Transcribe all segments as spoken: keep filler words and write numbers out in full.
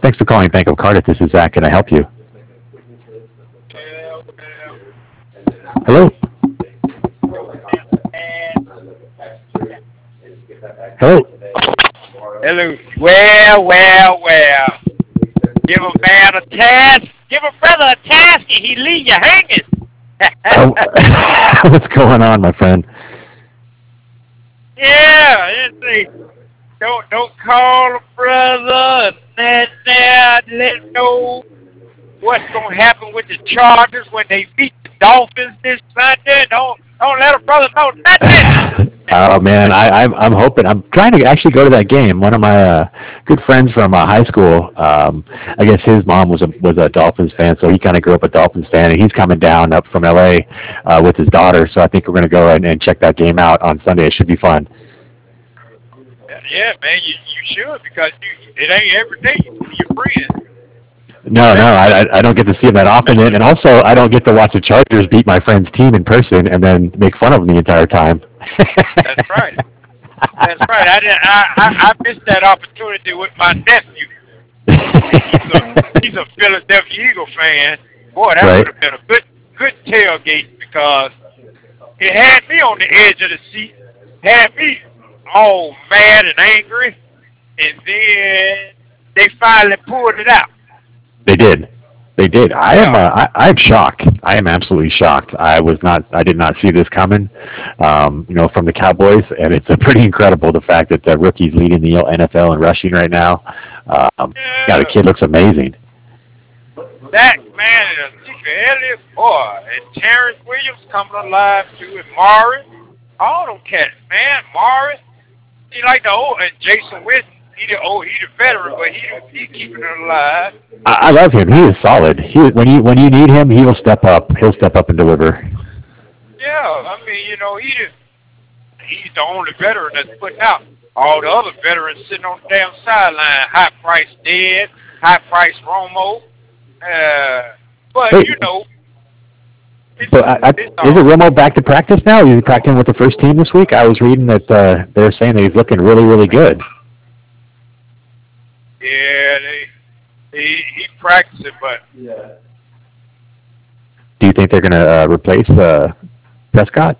Thanks for calling Bank of Cardiff. This is Zach. Can I help you? Hello? Hello? Hello. Well, well, well. Give a man a task. Give a brother a task and he leave you hanging. Oh, what's going on, my friend? Yeah, it's a, don't don't call a brother and then uh, let him know what's gonna happen with the Chargers when they beat the Dolphins this Sunday. Don't don't let a brother know nothing. Oh man, I, I'm I'm hoping. I'm trying to actually go to that game. One of my uh, good friends from uh, high school. Um, I guess his mom was a was a Dolphins fan, so he kind of grew up a Dolphins fan, and he's coming down up from L A uh, with his daughter. So I think we're going to go and, and check that game out on Sunday. It should be fun. Yeah, man, you you should because you, it ain't every day you see your friends. No, no, I I don't get to see him that often, and also I don't get to watch the Chargers beat my friend's team in person and then make fun of them the entire time. That's right. That's right. I didn't. I, I I missed that opportunity with my nephew. He's a, he's a Philadelphia Eagle fan. Boy, that Right. would have been a good good tailgate because it had me on the edge of the seat, had me all mad and angry, and then they finally pulled it out. They did. They did. I am. Uh, I, I'm shocked. I am absolutely shocked. I was not. I did not see this coming. Um, you know, from the Cowboys, and it's a pretty incredible the fact that the rookie's leading the N F L in rushing right now. Um, yeah, the kid looks amazing. That man and Ezekiel Elliott, boy, and Terrence Williams coming alive too, and Morris, all them cats, man. Morris, he like the old, and Jason Witten. He the old, he the veteran, but he he keeping it alive. I, I love him. He is solid. He when you when you need him, he will step up. He'll step up and deliver. Yeah, I mean, you know, he the, he's the only veteran that's putting out. All the other veterans sitting on the damn sideline. High price dead, high price Romo. Uh, but Hey. you know, it's, So I, I, it's, is it Romo back to practice now? Is he practicing with the first team this week? I was reading that uh, they're saying that he's looking really, really good. Yeah, they he he practicing, but Do you think they're going to uh, replace uh, Prescott?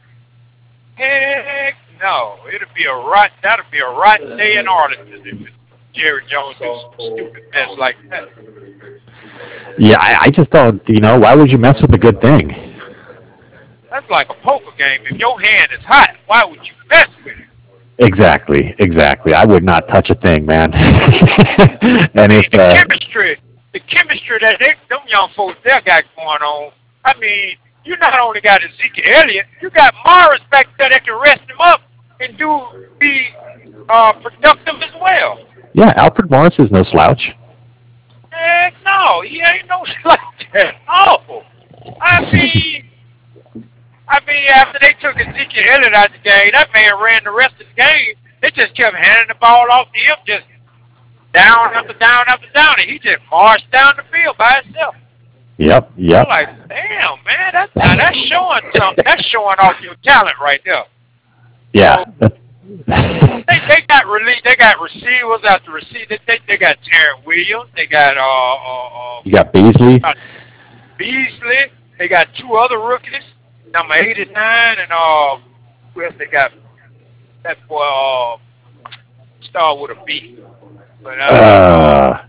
heck no, it'll be a rot. That'll be a rotten day in Arlington if Jerry Jones does some stupid mess like that. Yeah, I, I just don't. You know, why would you mess with a good thing? That's like a poker game. If your hand is hot, why would you mess with it? Exactly, exactly. I would not touch a thing, man. And if the uh, chemistry, the chemistry that they, them young folks there got going on. I mean, you not only got Ezekiel Elliott, you got Morris back there that can rest him up and do be uh, productive as well. yeah, Alfred Morris is no slouch. Heck no, he ain't no like that. No, I mean, I mean, after they took Ezekiel Elliott out of the game, that man ran the rest of the game. They just kept handing the ball off to him, just down after down after down, and he just marched down the field by himself. Yep, yep. I'm like, damn, man, that's now that's showing something. That's showing off your talent right there. Yeah. They they got release. They got receivers after receivers. They they got Terrence Williams. They got uh uh, uh You got Beasley. Beasley. They got two other rookies, number eighty-nine and uh, who else they got? That boy uh, star with a B. But uh, Uh,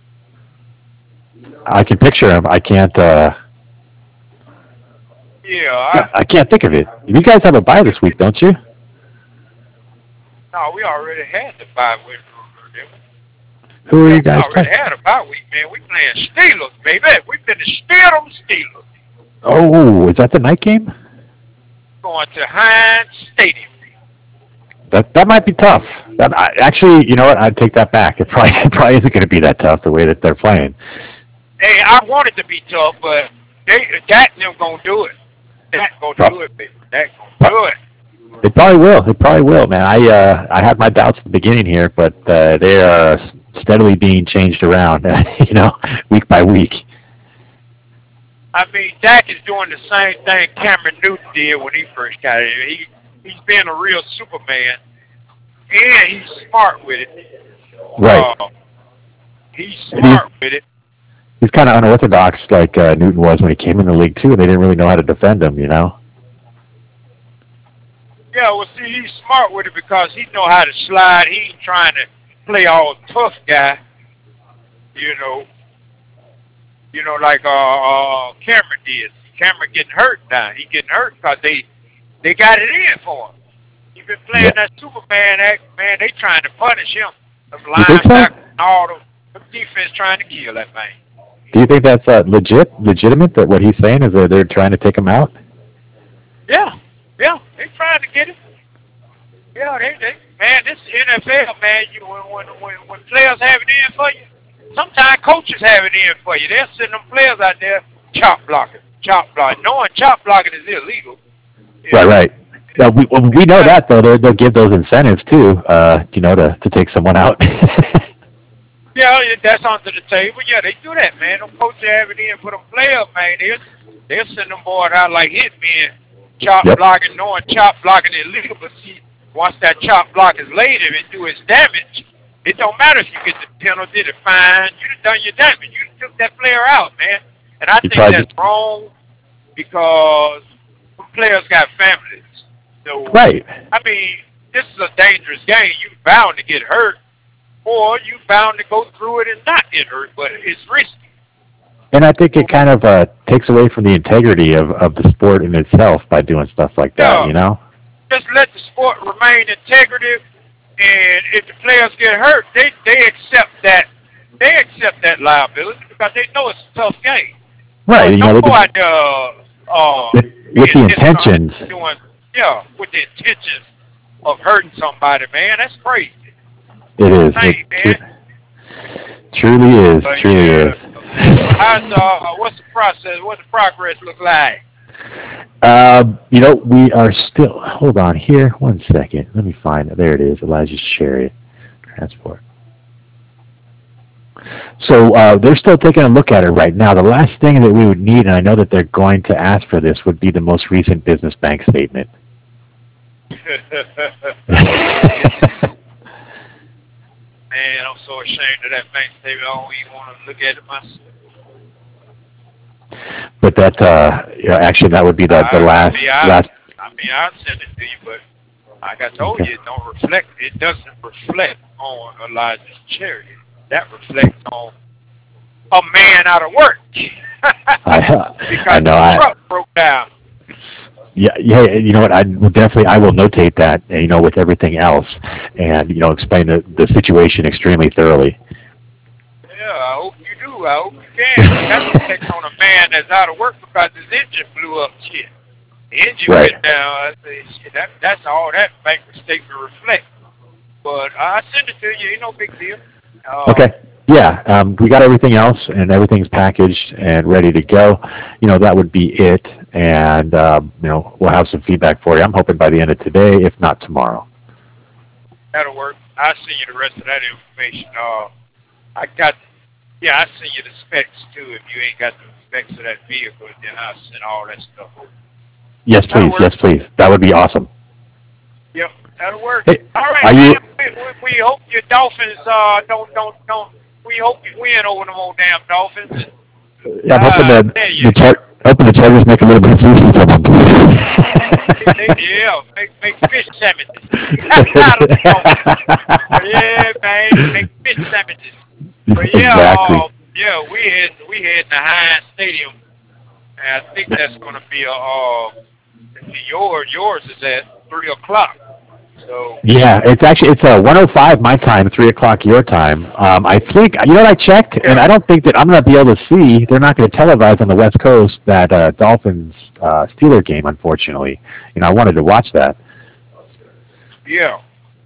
I can picture him. I can't. Uh, yeah, I, I can't think of it. You guys have a bye this week, don't you? no, we already had the bye week. Who are you We guys already playing? had a bye week, man. We playing Steelers, baby. We finished steal them Steelers. Oh, is that the night game? Going to Heinz Stadium. That that might be tough. That I, actually, you know what? I'd take that back. It probably it probably isn't going to be that tough the way that they're playing. Hey, I want it to be tough, but they that them gonna do it. That gonna do it, baby. That gonna do it. It probably will. It probably will, man. I uh, I had my doubts at the beginning here, but uh, they are steadily being changed around, you know, week by week. I mean, Dak is doing the same thing Cameron Newton did when he first got it. He he's being a real Superman, and he's smart with it. Right. Uh, he's smart with it. He's kind of unorthodox, like uh, Newton was when he came in the league too. And they didn't really know how to defend him, you know. Yeah, well, see, he's smart with it because he know how to slide. He ain't trying to play all tough guy, you know. You know, like uh, uh, Cameron did. Cameron getting hurt now. He getting hurt because they they got it in for him. He been playing Yeah. that Superman act, man. They trying to punish him. The You think so? linebacker and all the, the defense trying to kill that man. Do you think that's uh, legit, legitimate? That what he's saying is that they're trying to take him out? Yeah, yeah, they trying to get him. Yeah, they, they man, this N F L, man. You when when when, when players have it in for you, sometimes coaches have it in for you. They'll send them players out there chop blocking, chop blocking. Knowing chop blocking is illegal. Right, right. Uh, we well, we know that though. They'll, they'll give those incentives too. Uh, you know, to to take someone out. Yeah, yeah, that's onto the table. Yeah, they do that, man. Them coaches have it in for them players, man. They'll they'll send them boys out like hitmen, chop Yep. blocking, knowing chop blocking is illegal. But see, once that chop block is laid, if it do its damage, it don't matter if you get the penalty, the fine. You done done your damage. You done took that player out, man. And I You think tried that's to- wrong because some players got families. So Right. I mean, this is a dangerous game. You bound to get hurt, or you bound to go through it and not get hurt. But it's risky. And I think it kind of uh, takes away from the integrity of, of the sport in itself by doing stuff like that, Yeah. you know? Just let the sport remain integrative, and if the players get hurt, they they accept that they accept that liability because they know it's a tough game. Right. You know, Don't they go just- out there uh, with, with the being intentions. dishonest, doing yeah, with the intentions of hurting somebody, man. That's crazy. It is. Hey, It, man. tru- truly is. But, Truly yeah. is. How's uh, what's the process? What's the progress look like? Um, you know, we are still. Hold on here, one second. Let me find it. There it is. Elijah's chariot transport. So uh, they're still taking a look at it right now. The last thing that we would need, and I know that they're going to ask for this, would be the most recent business bank statement. Man, I'm so ashamed of that bank statement. I don't even want to look at it myself. But that, uh, you know, actually, that would be the, the I- last see, I, last. I mean, I'll send it to you, but like I told Okay. you, it don't reflect. It doesn't reflect on Elijah's chariot. That reflects on a man out of work. I, because I know. the I, truck broke down. Yeah, yeah. You know what? I will definitely. I will notate that. You know, with everything else, and you know, explain the the situation extremely thoroughly. Yeah, I hope you do. I hope you can. That reflects on a man that's out of work because his engine blew up. Shit, the engine Right. went down. I say, shit, that that's all that bank statement reflects. But I send it to you. Ain't no big deal. Uh, Okay. Yeah, um, we got everything else, and everything's packaged and ready to go. You know, that would be it, and um, you know, we'll have some feedback for you. I'm hoping by the end of today, if not tomorrow. That'll work. I'll send you the rest of that information. Uh, I got, yeah, I'll send you the specs too. If you ain't got the specs of that vehicle, then I'll send all that stuff over. Yes, That'll please. work. Yes, please. That would be awesome. Yep, that'll work. Hey, All right, are man. you- We, we, we hope your Dolphins uh don't don't don't. We hope you win over them old damn Dolphins. Yeah, I'm hoping Uh, that there you the char- hoping the Chargers make a little bit of food for them. They, yeah, make make fish sandwiches. I don't know. Yeah, man, make fish sandwiches. But yeah, Exactly. uh, yeah, we had we had the Heinz Stadium, and I think that's going to be a uh, yours yours is at three o'clock. So Yeah, it's actually it's uh, one oh five my time, three o'clock your time. Um, I think you know what I checked, and I don't think that I'm going to be able to see. They're not going to televise on the West Coast that uh, Dolphins uh, Steeler game, unfortunately. You know, I wanted to watch that. yeah,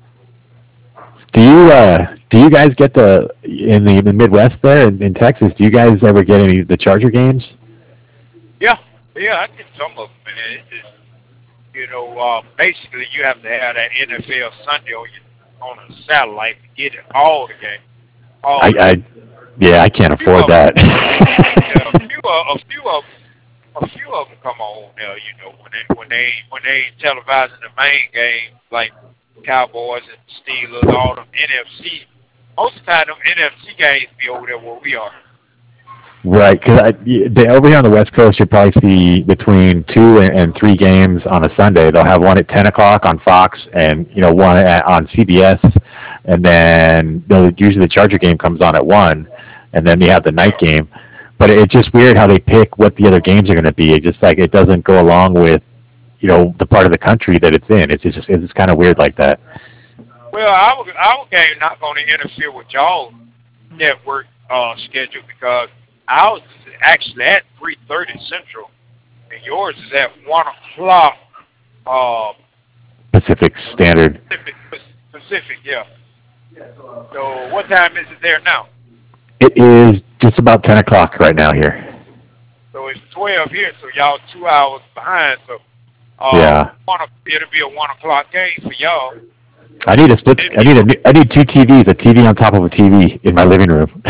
Do you uh, do you guys get the in the, in the Midwest there in, in Texas? Do you guys ever get any of the Charger games? yeah, yeah. I get some of them, man. It's just, you know, uh, basically you have to have that N F L Sunday on your on a satellite to get it all the game. All I, the I yeah, I can't afford that. yeah, a few of a few of a few of them come on there. You know, when they when they when they ain't televising the main game like Cowboys and Steelers, all them N F C most of the time them N F C games be over there where we are. Right, because they, over here on the West Coast, you'll probably see between two and, and three games on a Sunday. They'll have one at ten o'clock on Fox, and you know one at, on C B S, and then they'll, usually the Charger game comes on at one, and then they have the night game. But it's just weird how they pick what the other games are going to be. It just like it doesn't go along with you know the part of the country that it's in. It's just it's just kind of weird like that. Well, our our game not going to interfere with y'all network uh, schedule because ours is actually at three thirty Central, and yours is at one o'clock uh, Pacific Standard. Pacific, Pacific, yeah. So what time is it there now? It is just about ten o'clock right now here. So it's twelve here, so y'all two hours behind. So uh, yeah, one, it'll be a one o'clock game for y'all. I need a split. I need a. I need two T Vs. A T V on top of a T V in my living room. No,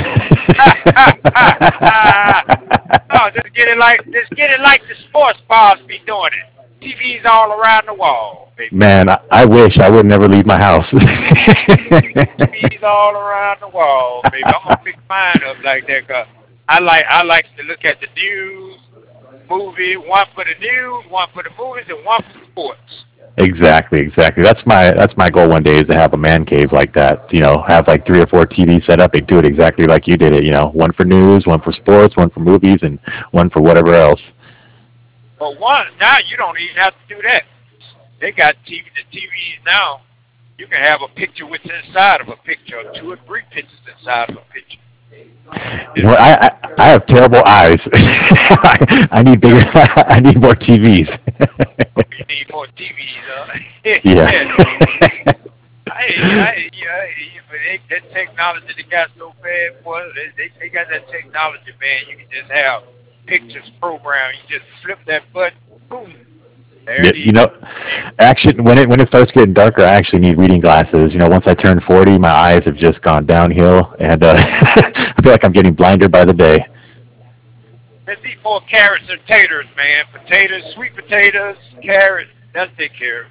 just get it like just get it like the sports bars be doing it. T Vs all around the wall, baby. Man, I, I wish I would never leave my house. T Vs all around the wall, baby. I'm gonna pick mine up like that 'cause I like I like to look at the news, movie, one for the news, one for the movies, and one for sports. Exactly, exactly. That's my that's my goal one day is to have a man cave like that. You know, have like three or four T Vs set up and do it exactly like you did it. You know, one for news, one for sports, one for movies, and one for whatever else. But one now you don't even have to do that. They got T V the T Vs now. You can have a picture what's inside of a picture, or two or three pictures inside of a picture. You know, I, I I have terrible eyes. I, I need bigger. I need more T Vs. You need more T Vs, huh? Yeah. I, I, yeah, but they, that technology they got so bad, boy. They, they, they got that technology, man. You can just have pictures programmed. You just flip that button, boom. There Yeah, it is. you know, actually, when it when it starts getting darker, I actually need reading glasses. You know, once I turn forty, my eyes have just gone downhill, and uh, I feel like I'm getting blinder by the day. Let's eat more carrots and taters, man. Potatoes, sweet potatoes, carrots. That's big carrots.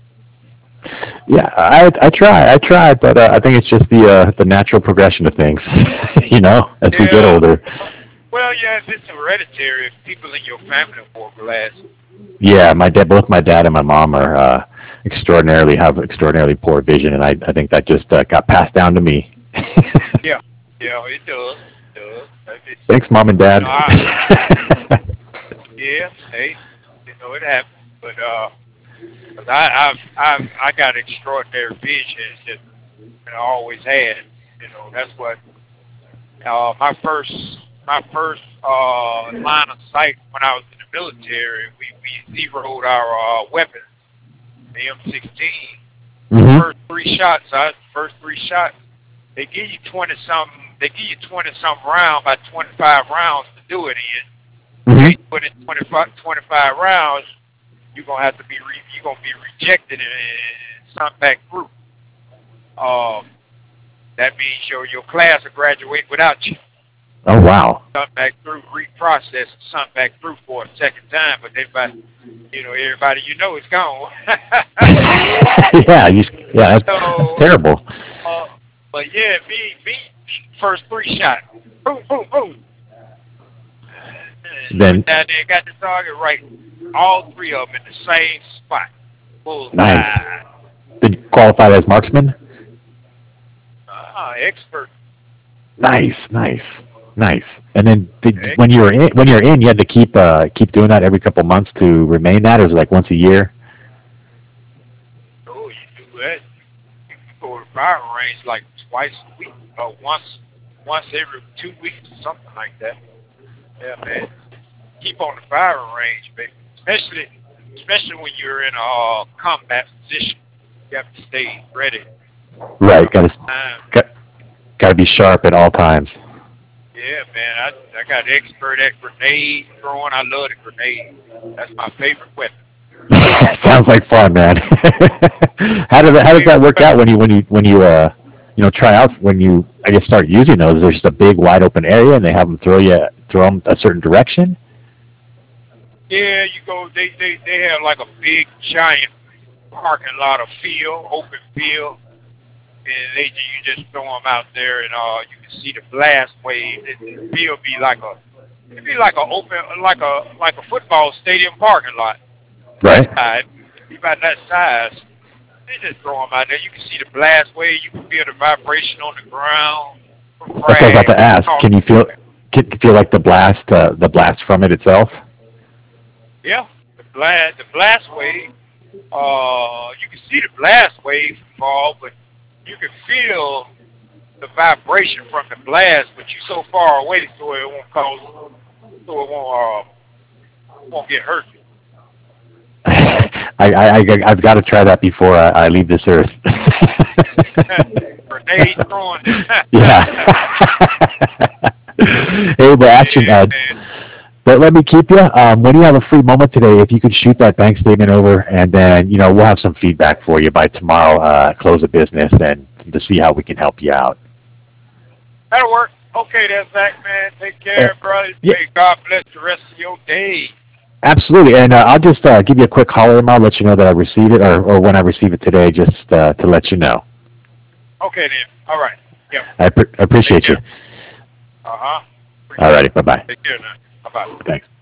Yeah, I I try, I try, but uh, I think it's just the uh, the natural progression of things. You know, as we get Yeah. older. Well, yeah, if it's hereditary, if people in your family wore glasses. Yeah, my dad, both my dad and my mom are uh, extraordinarily have extraordinarily poor vision, and I I think that just uh, got passed down to me. Yeah, yeah, it does. It does. If it's- Thanks, mom and dad. You know, I- Yeah, hey, you know it happens, but uh, 'cause I I've I've I got extraordinary vision. It's just and I always had. You know, that's what uh my first my first uh line of sight when I was in the military. We we zeroed our uh, weapons, the M sixteen. hmm First three shots, I first three shots. They give you twenty something. They give you twenty something rounds, about twenty five rounds to do it in. hmm You put in twenty-five, twenty-five rounds, you're gonna have to be re, you're gonna be rejected and, and sent back through. Um, that means your your class will graduate without you. Oh wow. Sent back through, reprocessed, sent back through for a second time, but everybody, you know, everybody you know is gone. yeah, you, yeah, that's, So- that's terrible. uh, but yeah, me, me, first three shots, boom, boom, boom. Then- down there, got the target right, all three of them in the same spot. Bullseye. Nice. Did you qualify as marksman? Ah, expert. Nice, nice, nice. And then did, Okay. when you were in, when you were in, you had to keep uh, keep doing that every couple months to remain that, or was it like once a year? Oh, you do that. You can go to the firing range like twice a week, or once, once every two weeks, or something like that. Yeah, man. Keep on the firing range, baby. Especially, especially when you're in a uh, combat position. You have to stay ready. Right. Got to Um, got, got to be sharp at all times. yeah, man. I I got expert at grenade throwing. I love the grenade. That's my favorite weapon. Sounds like fun, man. how does that, how does that work out when you when you when you uh you know try out when you I guess start using those? There's just a big wide open area, and they have them throw you throw them a certain direction. Yeah, you go. They they they have like a big giant parking lot of field, open field, and they you just throw them out there, and uh, you can see the blast wave. It, the field be like a it'd be like a open like a like a football stadium parking lot. Right. Size, be about that size. They just throw them out there. You can see the blast wave. You can feel the vibration on the ground. That's what I was about to ask. Can you feel can you feel like the blast uh, the blast from it itself? Yeah, the blast the blast wave. Uh, you can see the blast wave fall, but you can feel the vibration from the blast, but you're so far away so it won't cause, so it won't, uh, won't get hurt. I, I, I, I've got to try that before I, I leave this earth. Grenade throwing. Yeah. Hey, well, action, Ed. But let me keep you. Um, when you have a free moment today, if you could shoot that bank statement over, and then, you know, we'll have some feedback for you by tomorrow, uh, close of business, and to see how we can help you out. That'll work. Okay, then, Zach, man. Take care, uh, brother. Yeah. May God bless the rest of your day. Absolutely. And uh, I'll just uh, give you a quick holler, and I'll let you know that I receive it, or, or when I receive it today, just uh, to let you know. Okay, then. All right. Yeah. I pre- appreciate you. Uh-huh. All righty. Bye-bye. Take care now. Bye-bye. Thanks.